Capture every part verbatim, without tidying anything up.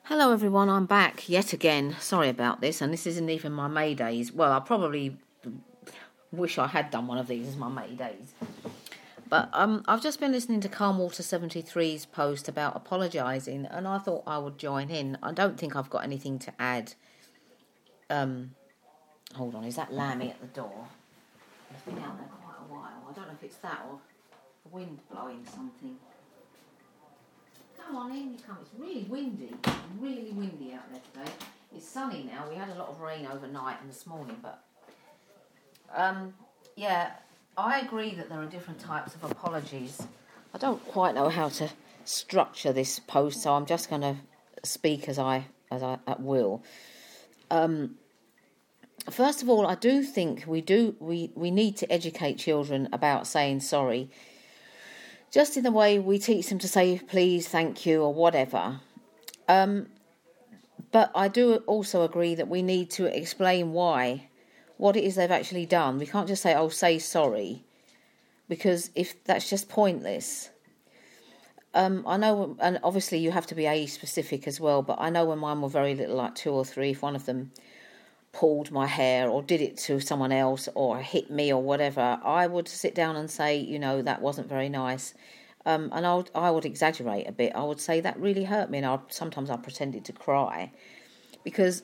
Hello everyone, I'm back yet again. Sorry about this, and this isn't even my May days. Well, I probably wish I had done one of these as my May days. But um, I've just been listening to Calmwater seventy-three's post about apologising, and I thought I would join in. I don't think I've got anything to add. Um, hold on, is that Lammy at the door? It's been out there quite a while. I don't know if it's that or the wind blowing something. Come on in, you come. It's really windy, really windy out there today. It's sunny now. We had a lot of rain overnight and this morning, but um, yeah, I agree that there are different types of apologies. I don't quite know how to structure this post, so I'm just going to speak as I as I at will. Um, first of all, I do think we do we we need to educate children about saying sorry. Just in the way we teach them to say please, thank you, or whatever. Um, but I do also agree that we need to explain why, what it is they've actually done. We can't just say, oh, say sorry, because if that's just pointless. Um, I know, and obviously you have to be age specific as well, but I know when mine were very little, like two or three, if one of them pulled my hair or did it to someone else or hit me or whatever, I would sit down and say, you know, that wasn't very nice. Um, and I would, I would exaggerate a bit. I would say that really hurt me, and I sometimes I pretended to cry because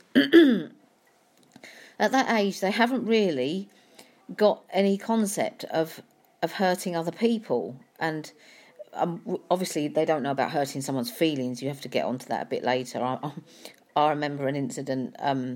at that age they haven't really got any concept of of hurting other people, and um, obviously they don't know about hurting someone's feelings. You have to get onto that a bit later. I, I remember an incident. Um,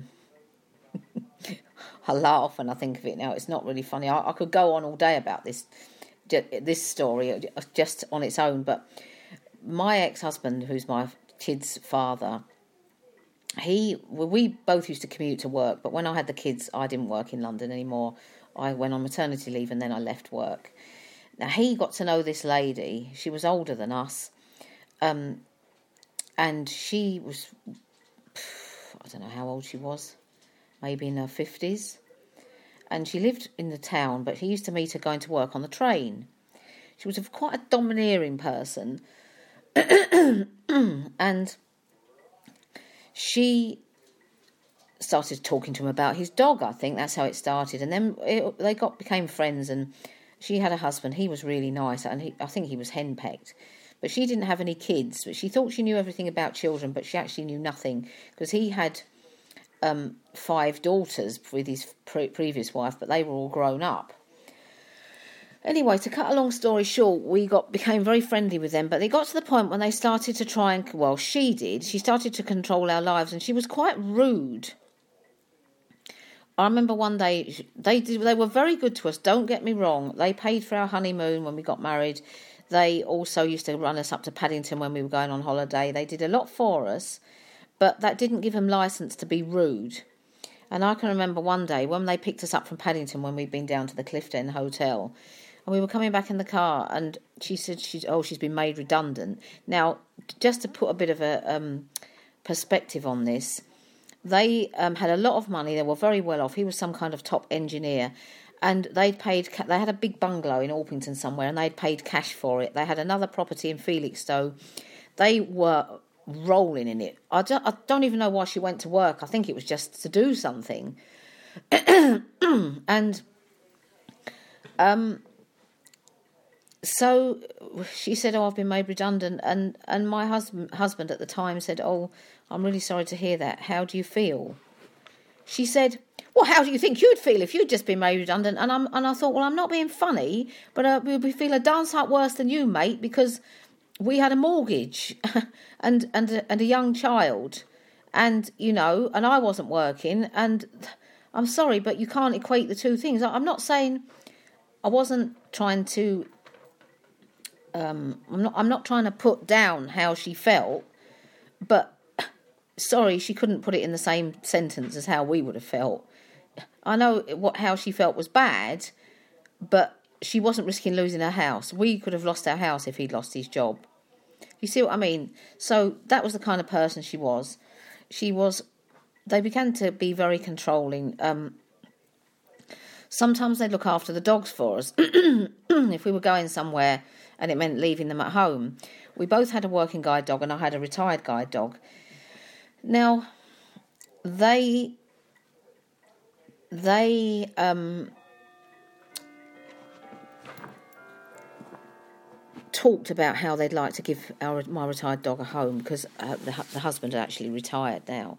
I laugh when I think of it now. It's not really funny. I, I could go on all day about this this story just on its own. But my ex-husband, who's my kids' father, he well, we both used to commute to work. But when I had the kids, I didn't work in London anymore. I went on maternity leave and then I left work. Now he got to know this lady. She was older than us, um, and she was I don't know how old she was. Maybe in her fifties, and she lived in the town, but he used to meet her going to work on the train. She was a, quite a domineering person, and she started talking to him about his dog. I think that's how it started, and then it, they got became friends, and she had a husband. He was really nice, and he, I think he was henpecked, but she didn't have any kids, but she thought she knew everything about children, but she actually knew nothing, because he had Um, five daughters with his pre- previous wife, but they were all grown up. Anyway, to cut a long story short, we got became very friendly with them, but they got to the point when they started to try and, well, she did, she started to control our lives, and she was quite rude. I remember one day, they did, they were very good to us, don't get me wrong. They paid for our honeymoon when we got married. They also used to run us up to Paddington when we were going on holiday. They did a lot for us. But that didn't give them licence to be rude. And I can remember one day when they picked us up from Paddington when we'd been down to the Clifton Hotel, and we were coming back in the car, and she said, she's, oh, she's been made redundant. Now, just to put a bit of a um, perspective on this, they um, had a lot of money. They were very well off. He was some kind of top engineer, and they'd paid. They had a big bungalow in Orpington somewhere, and they'd paid cash for it. They had another property in Felixstowe. They were rolling in it. I don't, I don't even know why she went to work. I think it was just to do something. and um, so she said, oh, I've been made redundant. And, and my husband, husband at the time said, oh, I'm really sorry to hear that. How do you feel? She said, well, how do you think you'd feel if you'd just been made redundant? And, I'm, and I thought, well, I'm not being funny, but uh, we feel a darn sight worse than you, mate, because we had a mortgage and and a, and a young child, and you know, and I wasn't working, and I'm sorry, but you can't equate the two things. I'm not saying I wasn't trying to. Um, I'm not. I'm not trying to put down how she felt, but sorry, she couldn't put it in the same sentence as how we would have felt. I know what how she felt was bad, but she wasn't risking losing her house. We could have lost our house if he'd lost his job. You see what I mean? So that was the kind of person she was. She was, they began to be very controlling. Um, sometimes they'd look after the dogs for us. If we were going somewhere and it meant leaving them at home. We both had a working guide dog and I had a retired guide dog. Now, they they um, talked about how they'd like to give our my retired dog a home, because uh, the, the husband had actually retired now.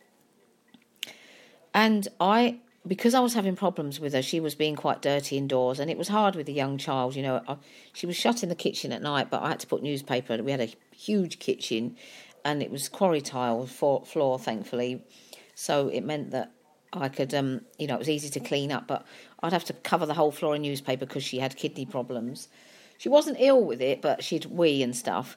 And I, because I was having problems with her, she was being quite dirty indoors, and it was hard with a young child, you know. I, she was shut in the kitchen at night, but I had to put newspaper. We had a huge kitchen, and it was quarry tile for, floor, thankfully. So it meant that I could, um, you know, it was easy to clean up, but I'd have to cover the whole floor in newspaper because she had kidney problems. She wasn't ill with it, but she'd wee and stuff.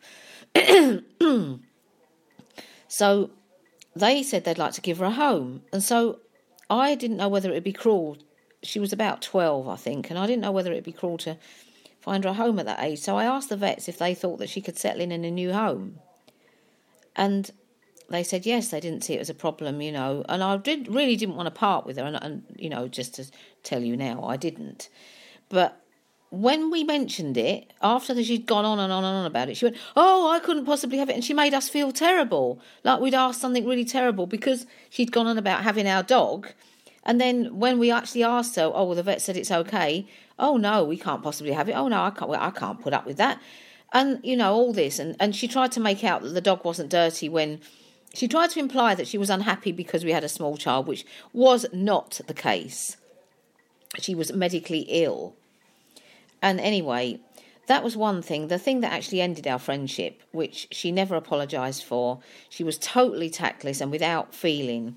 So they said they'd like to give her a home. And so I didn't know whether it would be cruel. She was about twelve, I think, and I didn't know whether it would be cruel to find her a home at that age. So I asked the vets if they thought that she could settle in in a new home. And they said yes, they didn't see it as a problem, you know. And I did really didn't want to part with her. And, and you know, just to tell you now, I didn't. But when we mentioned it, after she'd gone on and on and on about it, she went, oh, I couldn't possibly have it. And she made us feel terrible, like we'd asked something really terrible, because she'd gone on about having our dog. And then when we actually asked her, oh, well, the vet said it's okay. Oh, no, we can't possibly have it. Oh, no, I can't, well, I can't put up with that. And, you know, all this. And, and she tried to make out that the dog wasn't dirty when she tried to imply that she was unhappy because we had a small child, which was not the case. She was medically ill. And anyway, that was one thing. The thing that actually ended our friendship, which she never apologised for, she was totally tactless and without feeling.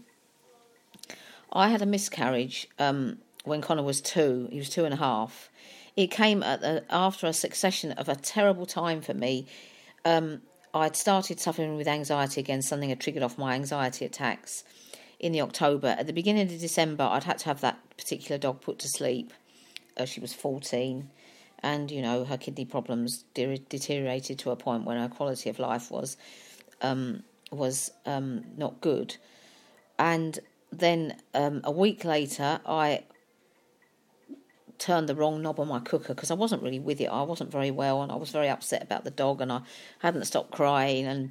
I had a miscarriage um, when Connor was two. He was two and a half. It came at the, after a succession of a terrible time for me. Um, I'd started suffering with anxiety again. Something had triggered off my anxiety attacks in the October. At the beginning of December, I'd had to have that particular dog put to sleep. Uh, she was fourteen. And, you know, her kidney problems de- deteriorated to a point where her quality of life was um, was um, not good. And then um, a week later, I turned the wrong knob on my cooker because I wasn't really with it. I wasn't very well, and I was very upset about the dog, and I hadn't stopped crying. And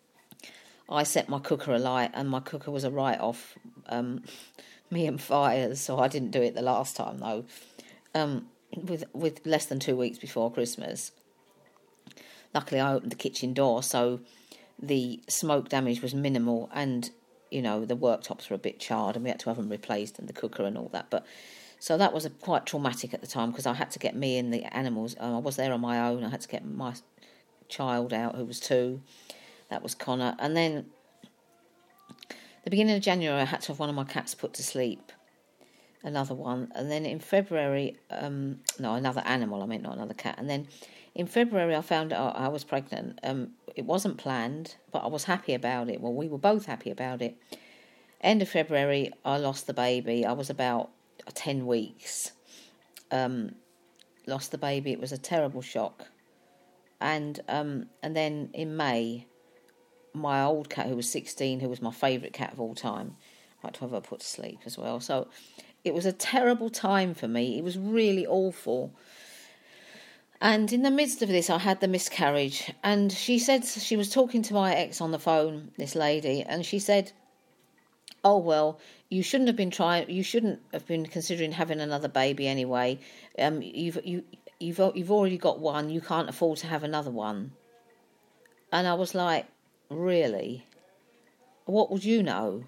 I set my cooker alight, and my cooker was a write-off, um, me and fires, so I didn't do it the last time, though. Um... with with less than two weeks before Christmas. Luckily, I opened the kitchen door, so the smoke damage was minimal, and, you know, the worktops were a bit charred, and we had to have them replaced, and the cooker and all that. But so that was a, quite traumatic at the time, because I had to get me and the animals. Um, I was there on my own. I had to get my child out, who was two. That was Connor. And then the beginning of January, I had to have one of my cats put to sleep. Another one, and then in February, um, no, another animal, I meant not another cat. And then in February, I found out I was pregnant. Um, it wasn't planned, but I was happy about it. Well, we were both happy about it. End of February, I lost the baby. I was about ten weeks. Um, lost the baby. It was a terrible shock. And um, and then in May, my old cat, who was sixteen, who was my favourite cat of all time, I had to have her put to sleep as well. So it was a terrible time for me. It was really awful. And in the midst of this, I had the miscarriage. And she said, she was talking to my ex on the phone, this lady, and she said, oh, well, you shouldn't have been trying, you shouldn't have been considering having another baby anyway. Um, you've, you, you've, you've already got one. You can't afford to have another one. And I was like, really? What would you know?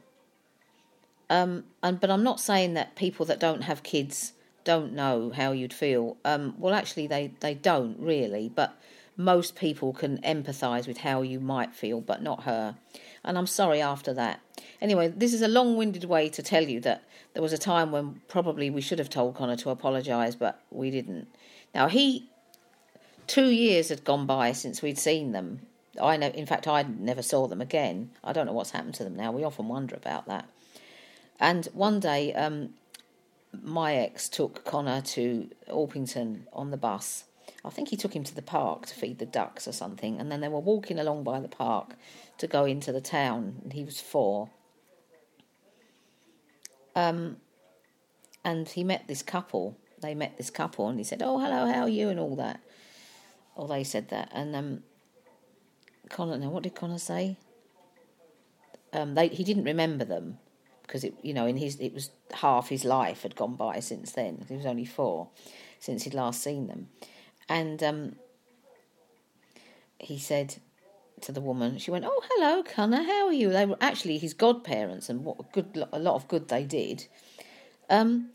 Um, and but I'm not saying that people that don't have kids don't know how you'd feel. Um, well, actually, they, they don't really, but most people can empathise with how you might feel, but not her. And I'm sorry after that. Anyway, this is a long-winded way to tell you that there was a time when probably we should have told Connor to apologise, but we didn't. Now, he, two years had gone by since we'd seen them. I know, in fact, I never saw them again. I don't know what's happened to them now. We often wonder about that. And one day, um, my ex took Connor to Orpington on the bus. I think he took him to the park to feed the ducks or something. And then they were walking along by the park to go into the town. And he was four. Um, and he met this couple. They met this couple, and he said, "Oh, hello, how are you?" and all that. Or they said that. And um, Connor, now what did Connor say? um, they he didn't remember them because it you know in his it was half his life had gone by since then. He was only four since he'd last seen them, and um, he said to the woman, she went, "Oh, hello, Connor, how are you?" They were actually his godparents, and what a good a lot of good they did. Um,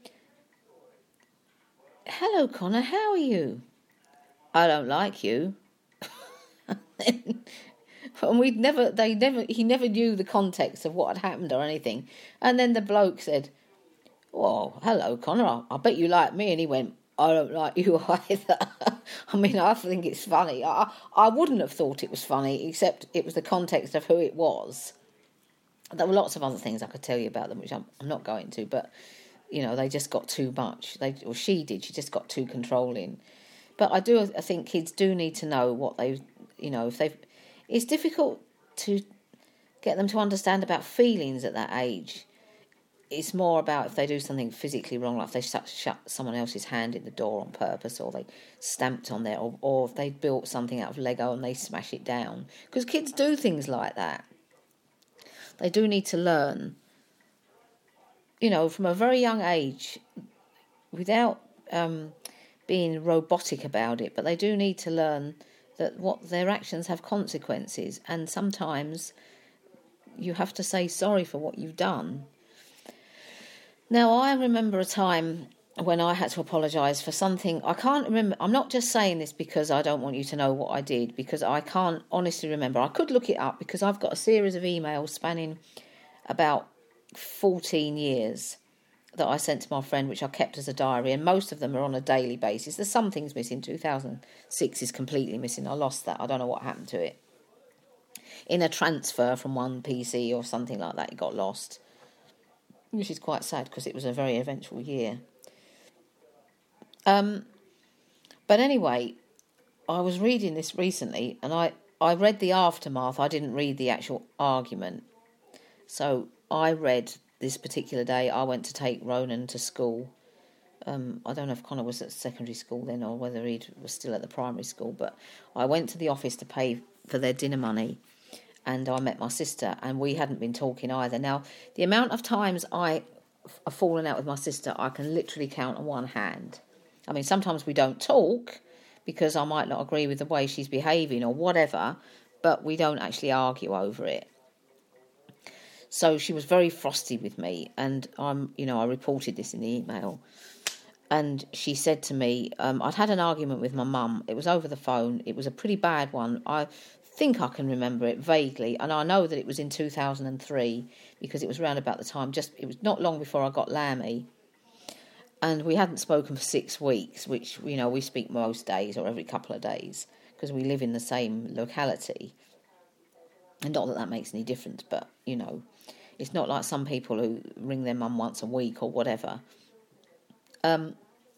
hello, Connor, how are you? I don't like you. And we'd never, they never, he never knew the context of what had happened or anything. And then the bloke said, "Well, hello, Connor, I, I bet you like me." And he went, "I don't like you either." I mean, I think it's funny. I, I wouldn't have thought it was funny, except it was the context of who it was. There were lots of other things I could tell you about them, which I'm, I'm not going to, but, you know, they just got too much. They, or she did, she just got too controlling. But I do, I think kids do need to know what they, you know, if they've, it's difficult to get them to understand about feelings at that age. It's more about if they do something physically wrong, like if they shut, shut someone else's hand in the door on purpose, or they stamped on there, or, or if they built something out of Lego and they smash it down. Because kids do things like that. They do need to learn, you know, from a very young age, without um, being robotic about it, but they do need to learn that what their actions have consequences, and sometimes you have to say sorry for what you've done. Now, I remember a time when I had to apologise for something. I can't remember. I'm not just saying this because I don't want you to know what I did, because I can't honestly remember. I could look it up because I've got a series of emails spanning about fourteen years that I sent to my friend, which I kept as a diary, and most of them are on a daily basis. There's some things missing. two thousand six is completely missing. I lost that. I don't know what happened to it. In a transfer from one P C or something like that, it got lost, which is quite sad because it was a very eventful year. Um, but anyway, I was reading this recently, and I, I read the aftermath. I didn't read the actual argument. So I read this particular day, I went to take Ronan to school. Um, I don't know if Connor was at secondary school then or whether he was still at the primary school, but I went to the office to pay for their dinner money, and I met my sister, and we hadn't been talking either. Now, the amount of times I have fallen out with my sister, I can literally count on one hand. I mean, sometimes we don't talk because I might not agree with the way she's behaving or whatever, but we don't actually argue over it. So she was very frosty with me, and I'm, you know, I reported this in the email. And she said to me, um, I'd had an argument with my mum. It was over the phone. It was a pretty bad one. I think I can remember it vaguely, and I know that it was in two thousand three because it was around about the time, just it was not long before I got Lammy, and we hadn't spoken for six weeks, which, you know, we speak most days or every couple of days because we live in the same locality. And not that that makes any difference, but, you know, it's not like some people who ring their mum once a week or whatever. Um,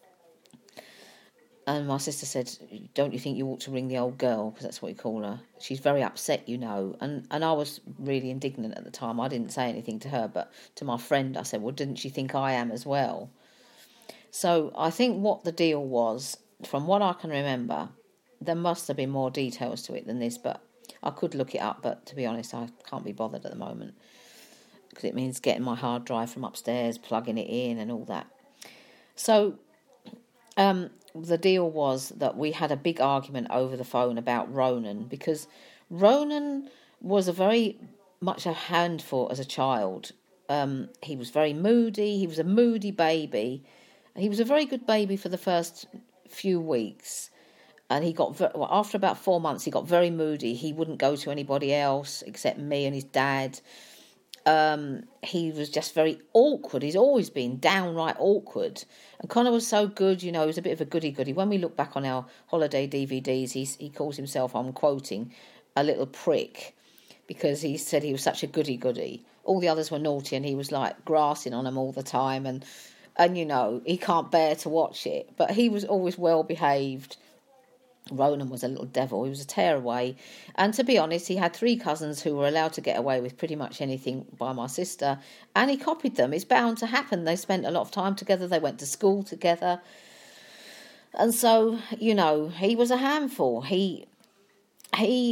and my sister said, "Don't you think you ought to ring the old girl?" Because that's what we call her. She's very upset, you know. And, and I was really indignant at the time. I didn't say anything to her, but to my friend I said, "Well, didn't she think I am as well?" So I think what the deal was, from what I can remember, there must have been more details to it than this, but I could look it up, but to be honest, I can't be bothered at the moment because it means getting my hard drive from upstairs, plugging it in and all that. So um, the deal was that we had a big argument over the phone about Ronan, because Ronan was a very much a handful as a child. Um, he was very moody. He was a moody baby. He was a very good baby for the first few weeks. And he got, well, after about four months, he got very moody. He wouldn't go to anybody else except me and his dad. Um, he was just very awkward. He's always been downright awkward. And Connor was so good, you know, he was a bit of a goody-goody. When we look back on our holiday D V Ds, he's, he calls himself, I'm quoting, a little prick, because he said he was such a goody-goody. All the others were naughty and he was like grassing on them all the time. And, and you know, he can't bear to watch it. But he was always well-behaved. Ronan was a little devil. He was a tearaway. And to be honest, he had three cousins who were allowed to get away with pretty much anything by my sister. And he copied them. It's bound to happen. They spent a lot of time together. They went to school together. And so, you know, he was a handful. He, he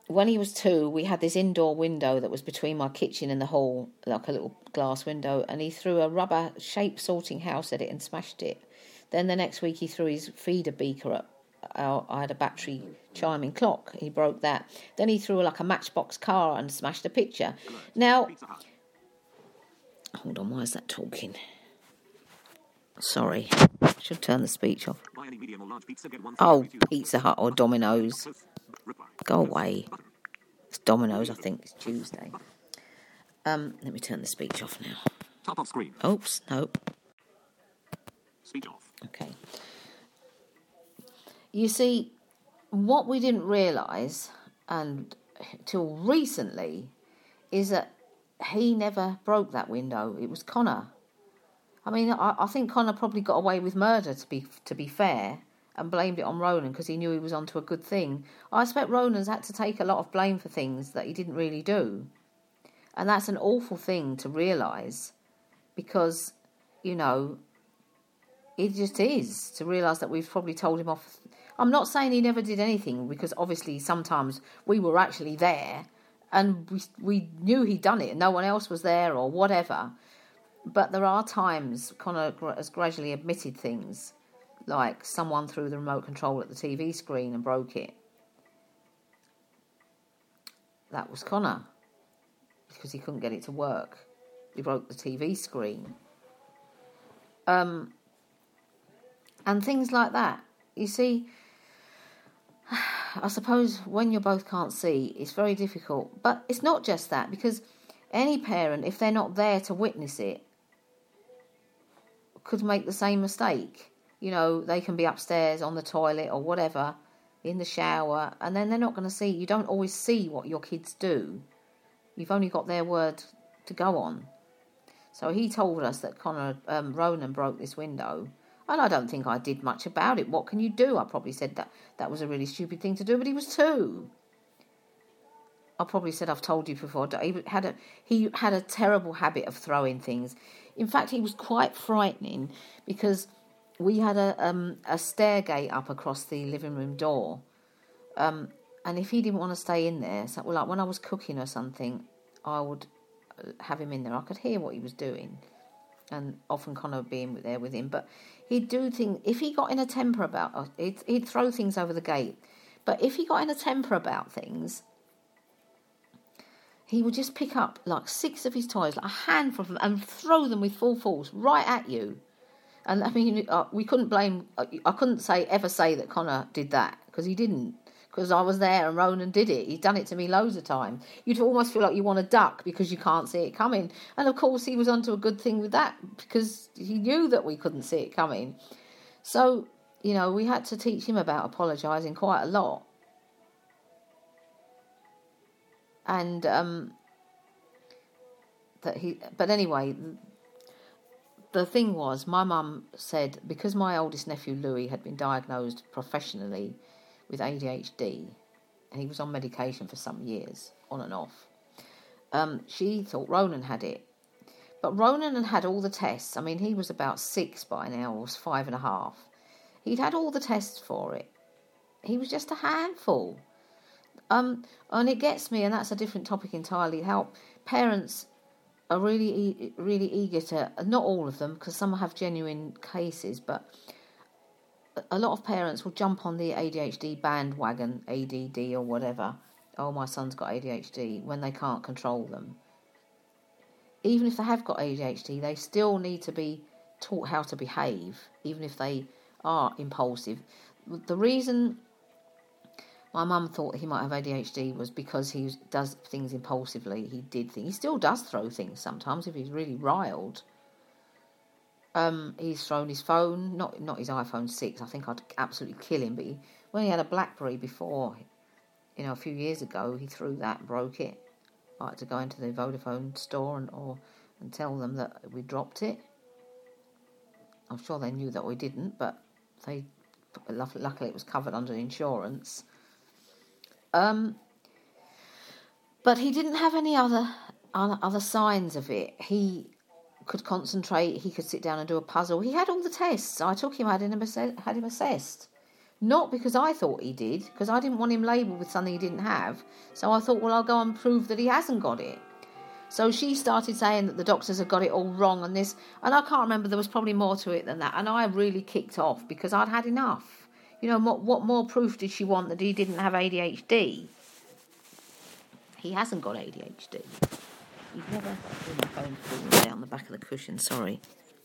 when he was two, we had this indoor window that was between my kitchen and the hall, like a little glass window, and he threw a rubber shape sorting house at it and smashed it. Then the next week he threw his feeder beaker at our, I had a battery chiming clock. He broke that. Then he threw like a matchbox car and smashed a picture. Now, hold on, why is that talking? Sorry, should turn the speech off. Oh, Pizza Hut or Domino's. Go away. It's Domino's, I think. It's Tuesday. Um, let me turn the speech off now. Top of screen. Oops, nope. Speech off. Okay. You see, what we didn't realise, and till recently, is that he never broke that window. It was Connor. I mean, I, I think Connor probably got away with murder, to be to be fair, and blamed it on Ronan because he knew he was onto a good thing. I expect Ronan's had to take a lot of blame for things that he didn't really do. And that's an awful thing to realise because, you know, it just is, to realise that we've probably told him off. I'm not saying he never did anything, because obviously sometimes we were actually there and we we knew he'd done it and no one else was there or whatever. But there are times Connor has gradually admitted things, like someone threw the remote control at the T V screen and broke it. That was Connor, because he couldn't get it to work. He broke the T V screen. Um, and things like that. You see, I suppose when you both can't see, it's very difficult. But it's not just that, because any parent, if they're not there to witness it, could make the same mistake. You know, they can be upstairs on the toilet or whatever, in the shower, and then they're not going to see. You don't always see what your kids do. You've only got their word to go on. So he told us that Connor, um, Ronan broke this window, and I don't think I did much about it. What can you do? I probably said that that was a really stupid thing to do, but he was two. I probably said, I've told you before, he had a, he had a terrible habit of throwing things. In fact, he was quite frightening, because we had a um, a stair gate up across the living room door. Um, and if he didn't want to stay in there, so, well, like when I was cooking or something, I would have him in there. I could hear what he was doing, and often Connor would be there with him. But he'd do things, if he got in a temper about, he'd, he'd throw things over the gate. But if he got in a temper about things, he would just pick up like six of his toys, like a handful of them, and throw them with full force right at you. And I mean, uh, we couldn't blame, uh, I couldn't say ever say that Connor did that, because he didn't. Because I was there and Ronan did it. He's done it to me loads of times. You'd almost feel like you want to duck because you can't see it coming. And of course he was onto a good thing with that, because he knew that we couldn't see it coming. So, you know, we had to teach him about apologising quite a lot. And um, that he, but anyway, the thing was, my mum said, because my oldest nephew Louis had been diagnosed professionally with A D H D, and he was on medication for some years, on and off, um, she thought Ronan had it. But Ronan had had all the tests. I mean, he was about six by now, or was five and a half. He'd had all the tests for it. He was just a handful. Um, and it gets me, and that's a different topic entirely, how parents are really, really eager to, not all of them, because some have genuine cases, but a lot of parents will jump on the A D H D bandwagon, A D D or whatever. Oh, my son's got A D H D, when they can't control them. Even if they have got A D H D, they still need to be taught how to behave, even if they are impulsive. The reason my mum thought he might have A D H D was because he does things impulsively. He did things. He still does throw things sometimes if he's really riled. Um, he's thrown his phone, not not his iPhone six. I think I'd absolutely kill him. But he, when he had a BlackBerry before, you know, a few years ago, he threw that and broke it. I had to go into the Vodafone store and or and tell them that we dropped it. I'm sure they knew that we didn't, but they luckily it was covered under insurance. Um, but he didn't have any other other signs of it. He could concentrate. He could sit down and do a puzzle. He had all the tests. I took him, had him, assess- had him assessed. Not because I thought he did, because I didn't want him labelled with something he didn't have. So I thought, well, I'll go and prove that he hasn't got it. So she started saying that the doctors had got it all wrong and this, and I can't remember, there was probably more to it than that. And I really kicked off because I'd had enough. You know, what, what more proof did she want that he didn't have A D H D? He hasn't got A D H D. He's never... Oh, my phone's falling down the back of the cushion, sorry.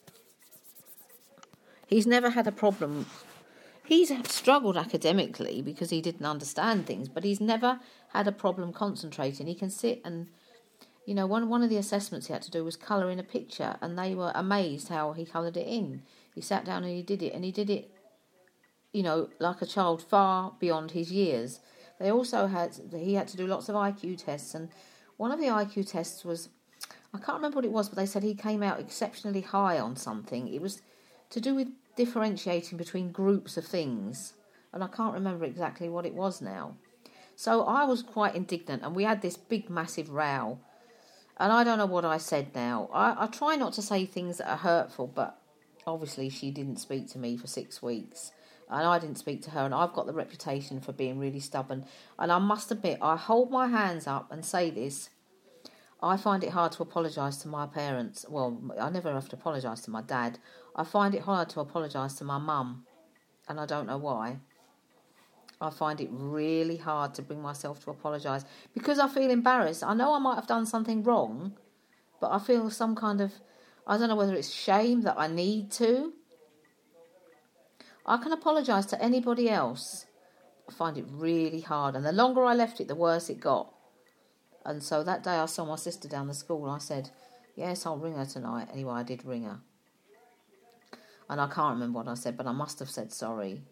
He's never had a problem. He's struggled academically because he didn't understand things, but he's never had a problem concentrating. He can sit and, you know, one, one of the assessments he had to do was colour in a picture, and they were amazed how he coloured it in. He sat down and he did it, and he did it, you know, like a child far beyond his years. They also had, he had to do lots of I Q tests, and one of the I Q tests was, I can't remember what it was, but they said he came out exceptionally high on something. It was to do with differentiating between groups of things, and I can't remember exactly what it was now. So I was quite indignant, and we had this big massive row, and I don't know what I said now. I, I try not to say things that are hurtful, but obviously she didn't speak to me for six weeks, and I didn't speak to her, and I've got the reputation for being really stubborn, and I must admit, I hold my hands up and say this, I find it hard to apologise to my parents. Well, I never have to apologise to my dad. I find it hard to apologise to my mum, and I don't know why. I find it really hard to bring myself to apologise because I feel embarrassed. I know I might have done something wrong, but I feel some kind of, I don't know whether it's shame that I need to. I can apologise to anybody else. I find it really hard, and the longer I left it, the worse it got. And so that day I saw my sister down the school, and I said, yes, I'll ring her tonight. Anyway, I did ring her. And I can't remember what I said, but I must have said sorry.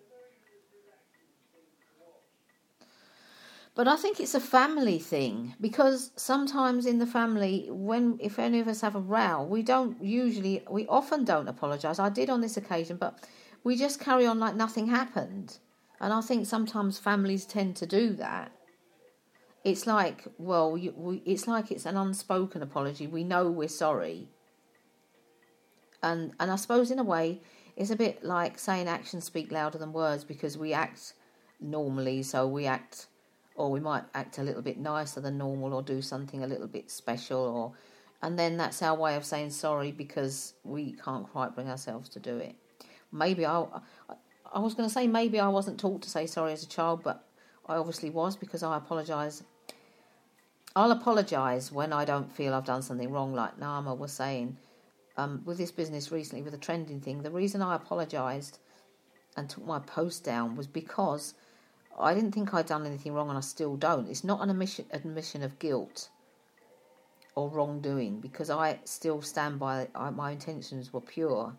But I think it's a family thing, because sometimes in the family, when if any of us have a row, we don't usually, we often don't apologise. I did on this occasion, but we just carry on like nothing happened. And I think sometimes families tend to do that. It's like, well, you, we, it's like it's an unspoken apology. We know we're sorry. And and I suppose in a way, it's a bit like saying actions speak louder than words, because we act normally, so we act, or we might act a little bit nicer than normal, or do something a little bit special, or, and then that's our way of saying sorry because we can't quite bring ourselves to do it. Maybe I, I was going to say maybe I wasn't taught to say sorry as a child, but I obviously was, because I apologise. I'll apologise when I don't feel I've done something wrong, like Nama was saying. Um, with this business recently, with the trending thing, the reason I apologised and took my post down was because I didn't think I'd done anything wrong, and I still don't. It's not an admission, admission of guilt or wrongdoing, because I still stand by I, my intentions were pure.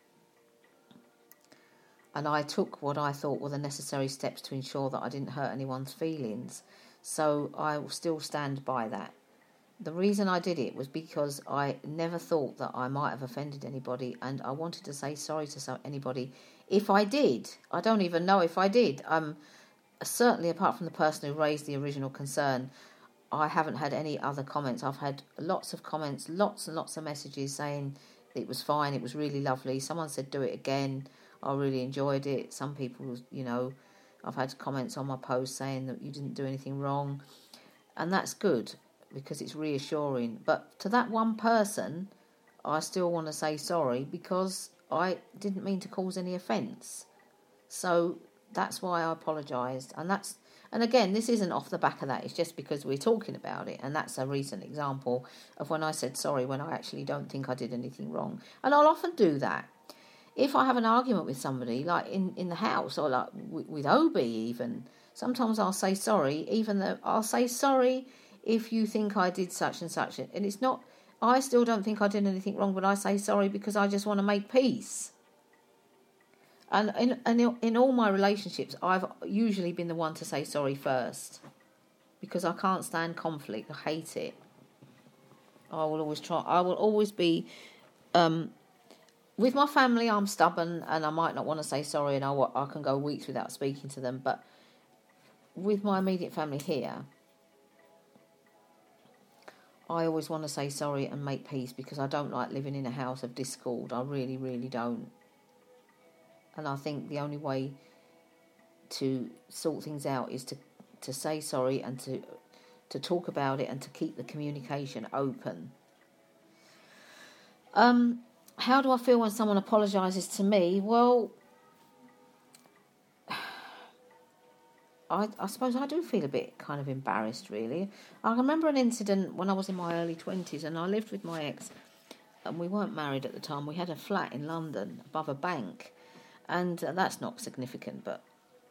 And I took what I thought were the necessary steps to ensure that I didn't hurt anyone's feelings. So I still stand by that. The reason I did it was because I never thought that I might have offended anybody, and I wanted to say sorry to anybody if I did. I don't even know if I did. Um, certainly apart from the person who raised the original concern, I haven't had any other comments. I've had lots of comments, lots and lots of messages saying it was fine, it was really lovely. Someone said do it again. I really enjoyed it. Some people, you know, I've had comments on my post saying that you didn't do anything wrong. And that's good, because it's reassuring. But to that one person, I still want to say sorry, because I didn't mean to cause any offence. So that's why I apologised. And that's, and again, this isn't off the back of that. It's just because we're talking about it. And that's a recent example of when I said sorry when I actually don't think I did anything wrong. And I'll often do that. If I have an argument with somebody, like in, in the house, or like with, with Obi even, sometimes I'll say sorry, even though I'll say sorry if you think I did such and such. And it's not, I still don't think I did anything wrong, but I say sorry because I just want to make peace. And in, in, in all my relationships, I've usually been the one to say sorry first, because I can't stand conflict. I hate it. I will always try, I will always be... Um, With my family, I'm stubborn, and I might not want to say sorry, and I, I can go weeks without speaking to them. But with my immediate family here, I always want to say sorry and make peace, because I don't like living in a house of discord. I really, really don't. And I think the only way to sort things out is to, to say sorry and to to talk about it and to keep the communication open. Um, how do I feel when someone apologises to me? Well, I, I suppose I do feel a bit kind of embarrassed, really. I remember an incident when I was in my early twenties and I lived with my ex, and we weren't married at the time. We had a flat in London above a bank, and uh, that's not significant, but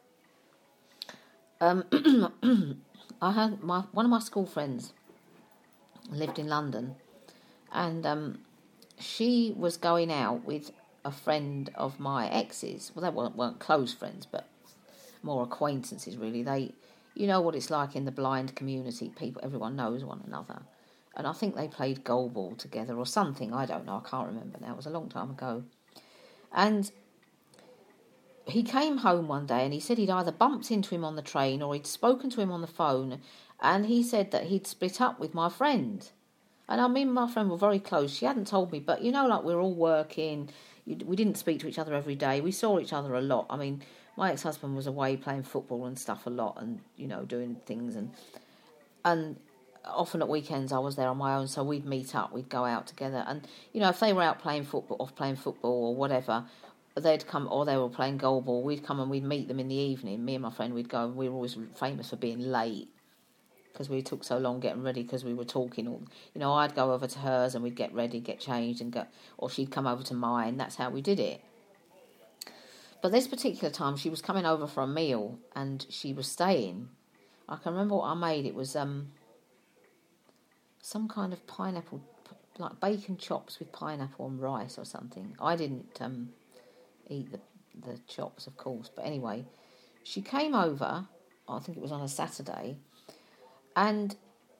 um, I had my one of my school friends lived in London, and um, she was going out with a friend of my ex's. Well, they weren't, weren't close friends, but more acquaintances, really. They, you know what it's like in the blind community. People, everyone knows one another, and I think they played goalball together or something. I don't know. I can't remember now. It was a long time ago, and he came home one day and he said he'd either bumped into him on the train or he'd spoken to him on the phone, and he said that he'd split up with my friend. And I mean, my friend were very close. She hadn't told me, but you know, like we're all working. We didn't speak to each other every day. We saw each other a lot. I mean, my ex-husband was away playing football and stuff a lot, and you know, doing things, and and often at weekends I was there on my own. So we'd meet up, we'd go out together, and you know, if they were out playing football, off playing football or whatever, they'd come, or they were playing goalball. We'd come and we'd meet them in the evening. Me and my friend, we'd go. And we were always famous for being late because we took so long getting ready because we were talking. All, you know, I'd go over to hers and we'd get ready, get changed, and go, or she'd come over to mine. That's how we did it. But this particular time, she was coming over for a meal and she was staying. I can remember what I made. It was um some kind of pineapple, like bacon chops with pineapple and rice or something. I didn't um. eat the the chops, of course, but anyway, she came over, I think it was on a Saturday, and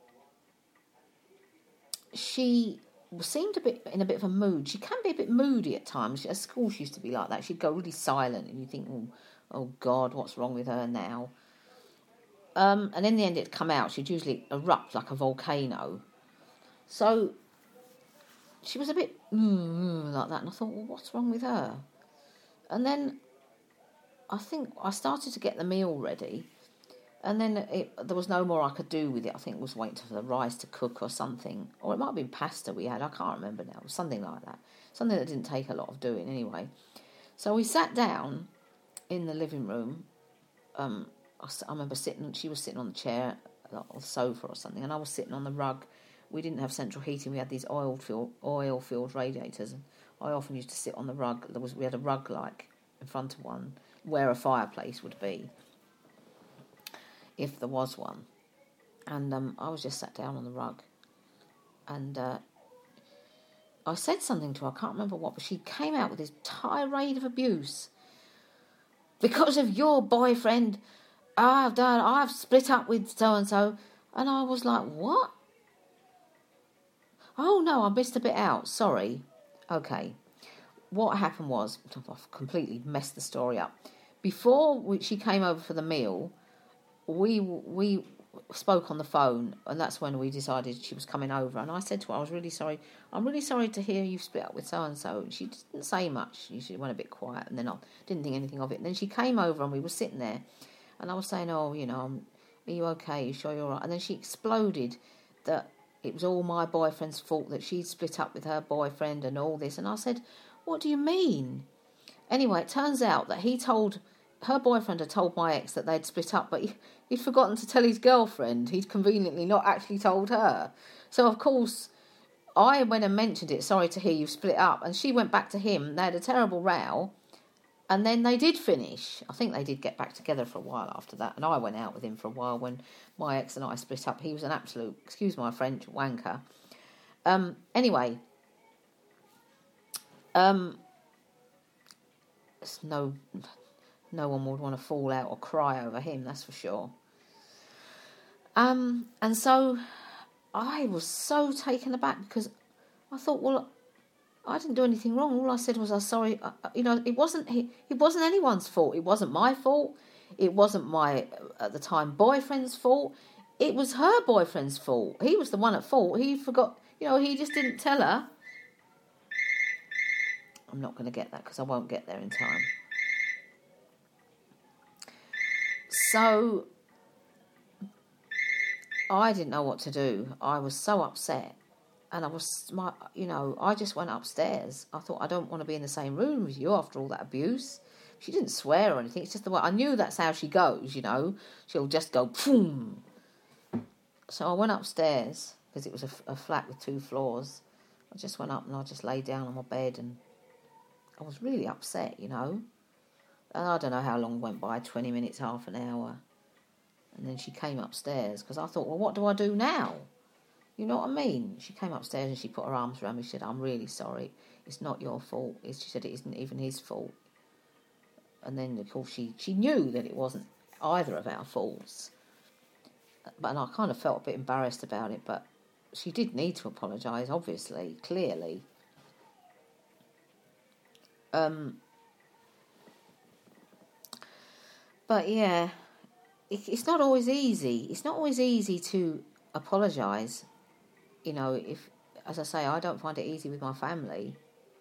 she seemed a bit in a bit of a mood. She can be a bit moody at times. At school she used to be like that. She'd go really silent and you think, oh, oh God, what's wrong with her now? Um, and in the end it'd come out. She'd usually erupt like a volcano. So she was a bit mm, like that, and I thought, well, what's wrong with her? And then I think I started to get the meal ready, and then it, there was no more I could do with it. I think it was waiting for the rice to cook or something. Or it might have been pasta we had. I can't remember now. Something like that. Something that didn't take a lot of doing anyway. So we sat down in the living room. Um, I, I remember sitting, she was sitting on the chair or the sofa or something, and I was sitting on the rug. We didn't have central heating. We had these oil-filled, oil-filled radiators, and I often used to sit on the rug. There was we had a rug like in front of one where a fireplace would be, if there was one. And um, I was just sat down on the rug, and uh, I said something to her. I can't remember what, but she came out with this tirade of abuse. Because of your boyfriend, I've done. I've split up with so and so, and I was like, what? Oh no, I missed a bit out. Sorry. Okay, what happened was, I've completely messed the story up. Before we, she came over for the meal, we we spoke on the phone, and that's when we decided she was coming over. And I said to her, I was really sorry. I'm really sorry to hear you've split up with so-and-so. And she didn't say much. She went a bit quiet, and then I didn't think anything of it. And then she came over, and we were sitting there, and I was saying, oh, you know, are you okay? Are you sure you're all right? And then she exploded that it was all my boyfriend's fault, that she'd split up with her boyfriend and all this. And I said, what do you mean? Anyway, it turns out that he told, her boyfriend had told my ex that they'd split up, but he, he'd forgotten to tell his girlfriend. He'd conveniently not actually told her. So, of course, I went and mentioned it, sorry to hear you've split up. And she went back to him. They had a terrible row. And then they did finish. I think they did get back together for a while after that. And I went out with him for a while when my ex and I split up. He was an absolute, excuse my French, wanker. Um, anyway, um, no, no one would want to fall out or cry over him, that's for sure. Um, and so I was so taken aback because I thought, well, I didn't do anything wrong. All I said was, I'm sorry. You know, it wasn't it wasn't anyone's fault. It wasn't my fault. It wasn't my, at the time, boyfriend's fault. It was her boyfriend's fault. He was the one at fault. He forgot, you know, he just didn't tell her. I'm not going to get that because I won't get there in time. So I didn't know what to do. I was so upset. And I was, my, you know, I just went upstairs. I thought, I don't want to be in the same room with you after all that abuse. She didn't swear or anything. It's just the way, I knew that's how she goes, you know. She'll just go, boom. So I went upstairs, because it was a, a flat with two floors. I just went up and I just lay down on my bed, and I was really upset, you know. And I don't know how long went by, twenty minutes, half an hour. And then she came upstairs, because I thought, well, what do I do now? You know what I mean? She came upstairs and she put her arms around me. She said, I'm really sorry. It's not your fault. It's, she said, it isn't even his fault. And then, of course, she, she knew that it wasn't either of our faults. But and I kind of felt a bit embarrassed about it, but she did need to apologise, obviously, clearly. Um, but, yeah, it, it's not always easy. It's not always easy to apologise. You know, if, as I say, I don't find it easy with my family.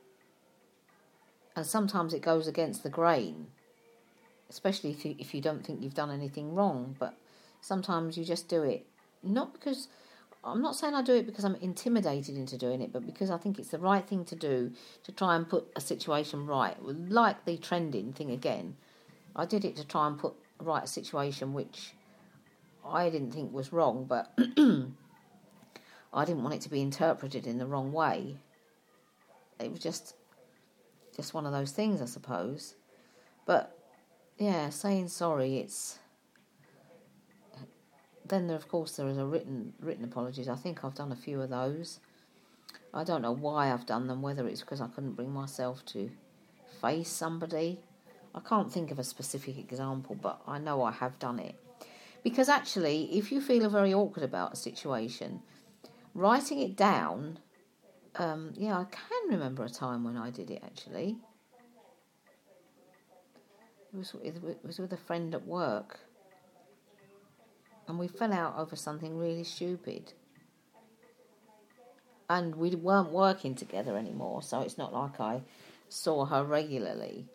And sometimes it goes against the grain, especially if you, if you don't think you've done anything wrong. But sometimes you just do it, not because, I'm not saying I do it because I'm intimidated into doing it, but because I think it's the right thing to do to try and put a situation right. Like the trending thing again, I did it to try and put right a situation which I didn't think was wrong, but I didn't want it to be interpreted in the wrong way. It was just just one of those things, I suppose. But, yeah, saying sorry, it's... Then, there, of course, there is a written written apologies. I think I've done a few of those. I don't know why I've done them, whether it's because I couldn't bring myself to face somebody. I can't think of a specific example, but I know I have done it. Because, actually, if you feel very awkward about a situation, writing it down, um, yeah, I can remember a time when I did it, actually. It was, it was with a friend at work. And we fell out over something really stupid. And we weren't working together anymore, so it's not like I saw her regularly.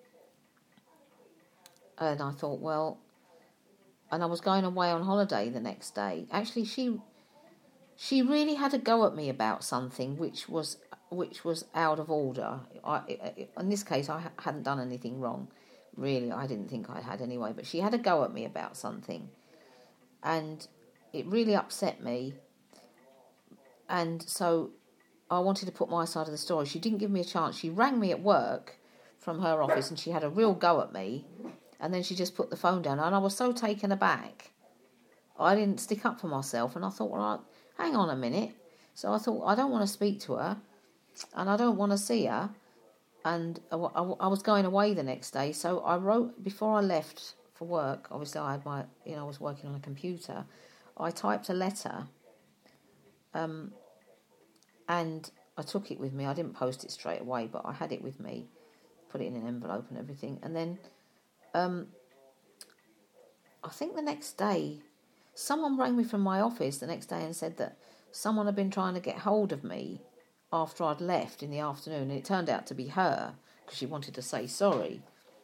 And I thought, well... And I was going away on holiday the next day. Actually, she... She really had a go at me about something which was which was out of order. I, in this case, I hadn't done anything wrong. Really, I didn't think I had anyway. But she had a go at me about something. And it really upset me. And so I wanted to put my side of the story. She didn't give me a chance. She rang me at work from her office and she had a real go at me. And then she just put the phone down. And I was so taken aback. I didn't stick up for myself. And I thought, well, I... hang on a minute. So I thought, I don't want to speak to her and I don't want to see her. And I, I, I was going away the next day. So I wrote, before I left for work, obviously I had my, you know, I was working on a computer. I typed a letter um, and I took it with me. I didn't post it straight away, but I had it with me, put it in an envelope and everything. And then um, I think the next day, someone rang me from my office the next day and said that someone had been trying to get hold of me after I'd left in the afternoon, and it turned out to be her because she wanted to say sorry.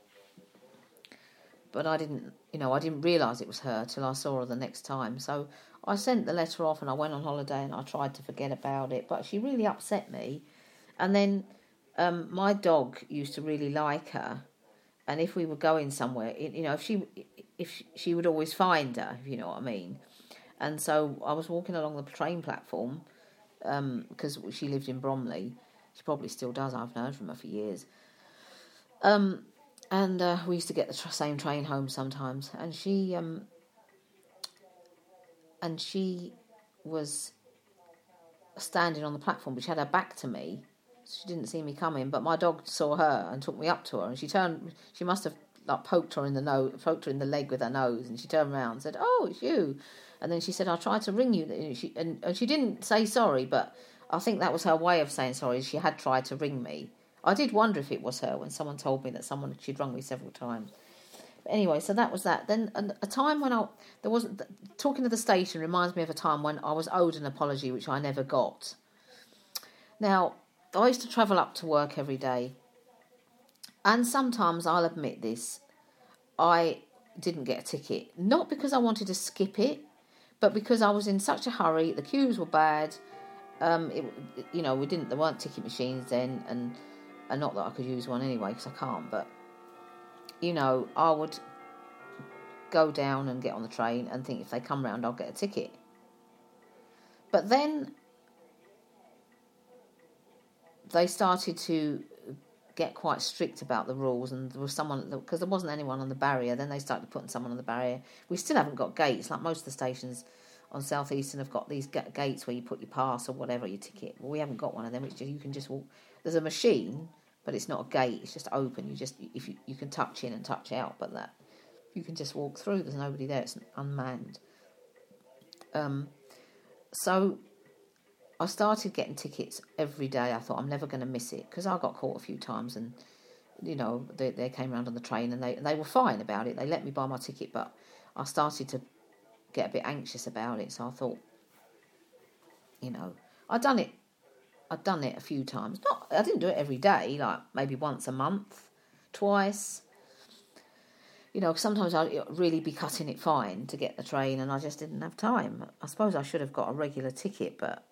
But I didn't, you know, I didn't realise it was her till I saw her the next time. So I sent the letter off and I went on holiday and I tried to forget about it, but she really upset me. And then um, my dog used to really like her, and if we were going somewhere, you know, if she if she would always find her, if you know what I mean. And so I was walking along the train platform because um, she lived in Bromley. She probably still does. I haven't heard from her for years. Um, and uh, we used to get the tra- same train home sometimes. And she um, and she was standing on the platform, but she had her back to me. She didn't see me coming, but my dog saw her and took me up to her, and she turned. She must have like poked her in the nose, poked her in the leg with her nose, and she turned around and said, "Oh, it's you." And then she said, "I tried to ring you," and she and, and she didn't say sorry, but I think that was her way of saying sorry. She had tried to ring me. I did wonder if it was her when someone told me that someone she'd rung me several times. But anyway, so that was that. Then a time when I there wasn't talking to the station reminds me of a time when I was owed an apology, which I never got. Now, I used to travel up to work every day. And sometimes, I'll admit this, I didn't get a ticket. Not because I wanted to skip it, but because I was in such a hurry. The queues were bad. Um, it, you know, we didn't. There weren't ticket machines then, and and not that I could use one anyway because I can't. But you know, I would go down and get on the train and think if they come round, I'll get a ticket. But then they started to get quite strict about the rules, and there was someone, because there wasn't anyone on the barrier, then they started putting someone on the barrier. We still haven't got gates, like most of the stations on South Eastern have got these gates where you put your pass or whatever, your ticket. Well, we haven't got one of them. It's just, you can just walk. There's a machine, but it's not a gate. It's just open. You just if you, you can touch in and touch out, but that you can just walk through. There's nobody there. It's unmanned. Um, so I started getting tickets every day. I thought I'm never going to miss it because I got caught a few times, and you know they they came around on the train and they they were fine about it. They let me buy my ticket, but I started to get a bit anxious about it. So I thought, you know, I'd done it. I'd done it a few times. Not, I didn't do it every day. Like maybe once a month, twice. You know, sometimes I'd really be cutting it fine to get the train, and I just didn't have time. I suppose I should have got a regular ticket, but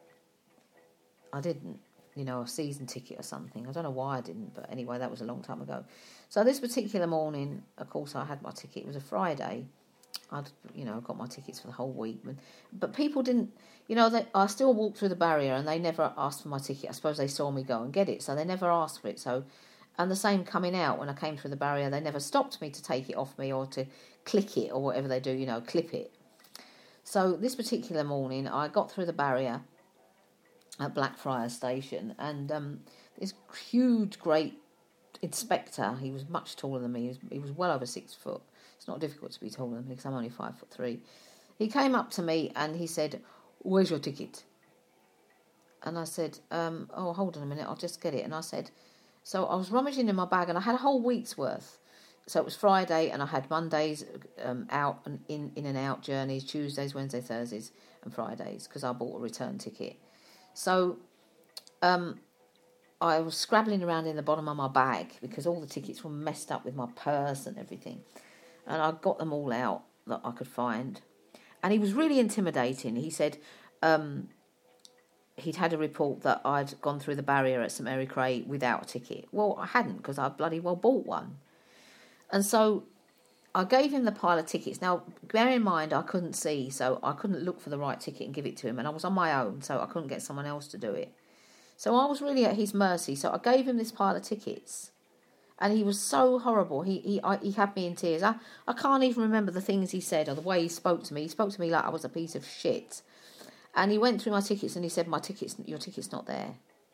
I didn't. You know, a season ticket or something. I don't know why I didn't, but anyway, that was a long time ago. So this particular morning, of course, I had my ticket. It was a Friday. I'd, you know, got my tickets for the whole week. But people didn't, you know, they, I still walked through the barrier and they never asked for my ticket. I suppose they saw me go and get it, so they never asked for it. So, and the same coming out, when I came through the barrier, they never stopped me to take it off me or to click it or whatever they do, you know, clip it. So this particular morning, I got through the barrier at Blackfriars Station, and um, this huge, great inspector, he was much taller than me, he was, he was well over six foot. It's not difficult to be taller than me because I'm only five foot three. He came up to me and he said, "Where's your ticket?" And I said, um, "Oh, hold on a minute, I'll just get it." And I said, so I was rummaging in my bag and I had a whole week's worth. So it was Friday and I had Mondays um, out and in, in and out journeys, Tuesdays, Wednesdays, Thursdays and Fridays because I bought a return ticket. So um, I was scrabbling around in the bottom of my bag because all the tickets were messed up with my purse and everything. And I got them all out that I could find. And he was really intimidating. He said um, he'd had a report that I'd gone through the barrier at St Mary Cray without a ticket. Well, I hadn't because I bloody well bought one. And so I gave him the pile of tickets. Now, bear in mind, I couldn't see, so I couldn't look for the right ticket and give it to him. And I was on my own, so I couldn't get someone else to do it. So I was really at his mercy. So I gave him this pile of tickets. And he was so horrible. He he I, he had me in tears. I, I can't even remember the things he said or the way he spoke to me. He spoke to me like I was a piece of shit. And he went through my tickets and he said, "My ticket's, your ticket's not there."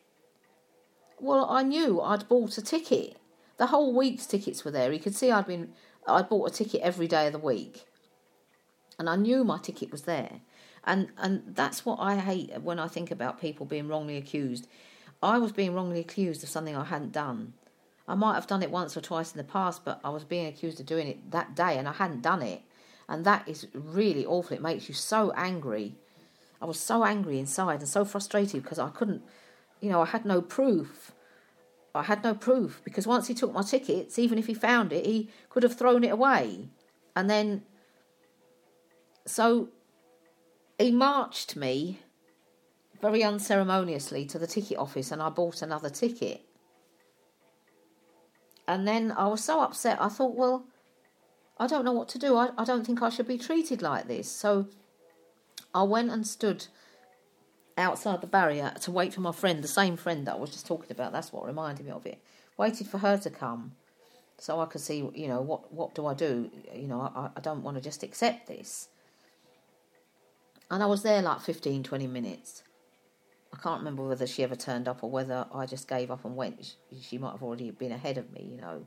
Well, I knew I'd bought a ticket. The whole week's tickets were there. He could see I'd been I'd bought a ticket every day of the week. And I knew my ticket was there. And and that's what I hate when I think about people being wrongly accused. I was being wrongly accused of something I hadn't done. I might have done it once or twice in the past, but I was being accused of doing it that day and I hadn't done it. And that is really awful. It makes you so angry. I was so angry inside and so frustrated because I couldn't, you know, I had no proof. I had no proof because once he took my tickets, even if he found it, he could have thrown it away. And then, so he marched me very unceremoniously to the ticket office and I bought another ticket. And then I was so upset, I thought, well, I don't know what to do. I, I don't think I should be treated like this. So I went and stood outside the barrier to wait for my friend, the same friend that I was just talking about. That's what reminded me of it. Waited for her to come so I could see, you know, what, what do I do? You know, I, I don't want to just accept this. And I was there like fifteen, twenty minutes. I can't remember whether she ever turned up or whether I just gave up and went. She, she might have already been ahead of me, you know.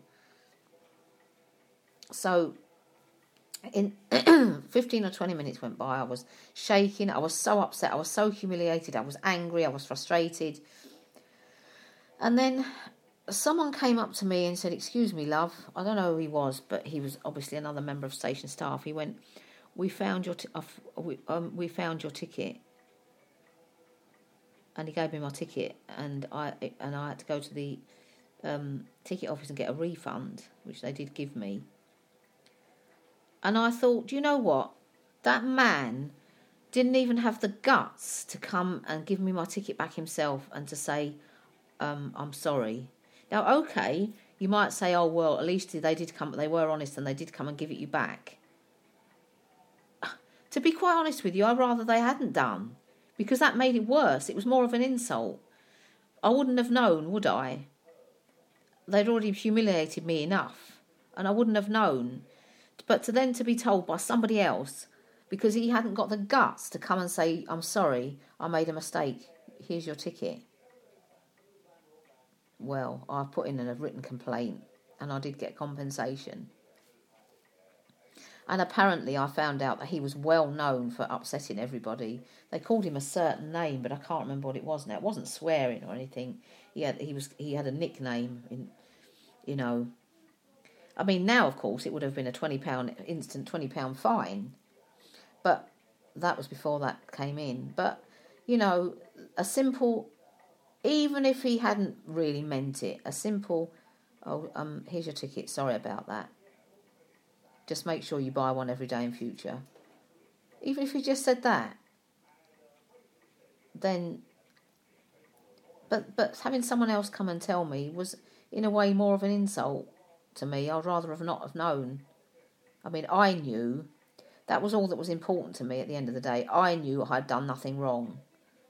So in fifteen or twenty minutes went by. I was shaking. I was so upset. I was so humiliated. I was angry. I was frustrated. And then someone came up to me and said, "Excuse me, love." I don't know who he was, but he was obviously another member of station staff. He went, "We found your t- uh, we, um, we found your ticket." And he gave me my ticket, and I and I had to go to the um, ticket office and get a refund, which they did give me. And I thought, you know what? That man didn't even have the guts to come and give me my ticket back himself and to say, um, I'm sorry. Now, okay, you might say, oh, well, at least they did come, they were honest and they did come and give it you back. To be quite honest with you, I'd rather they hadn't done, because that made it worse. It was more of an insult. I wouldn't have known, would I? They'd already humiliated me enough, and I wouldn't have known. But to then to be told by somebody else, because he hadn't got the guts to come and say, I'm sorry, I made a mistake, here's your ticket. Well, I put in a written complaint, and I did get compensation. And apparently I found out that he was well known for upsetting everybody. They called him a certain name, but I can't remember what it was now. It wasn't swearing or anything. He had, he was, he had a nickname, in, you know. I mean, now, of course, it would have been a twenty pound, instant twenty pound fine. But that was before that came in. But, you know, a simple, even if he hadn't really meant it, a simple, oh, um, here's your ticket, sorry about that. Just make sure you buy one every day in future. Even if he just said that, then, but but having someone else come and tell me was, in a way, more of an insult to me. I'd rather have not have known. I mean, I knew. That was all that was important to me at the end of the day. I knew I had done nothing wrong.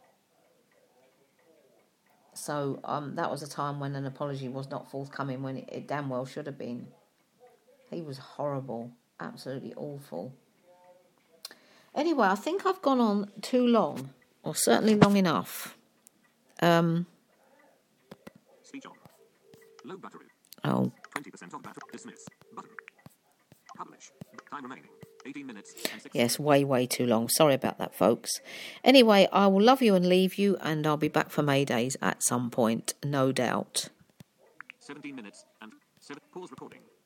So um, that was a time when an apology was not forthcoming, when it, it damn well should have been. He was horrible, absolutely awful. Anyway, I think I've gone on too long, or certainly long enough. Um, Speech on. Low battery. oh, twenty percent off battery. Dismiss. Button. Publish. Time remaining. eighteen minutes and six. yes, way, way too long. Sorry about that, folks. Anyway, I will love you and leave you, and I'll be back for Maydays at some point, no doubt. seventeen minutes and seven. Pause recording.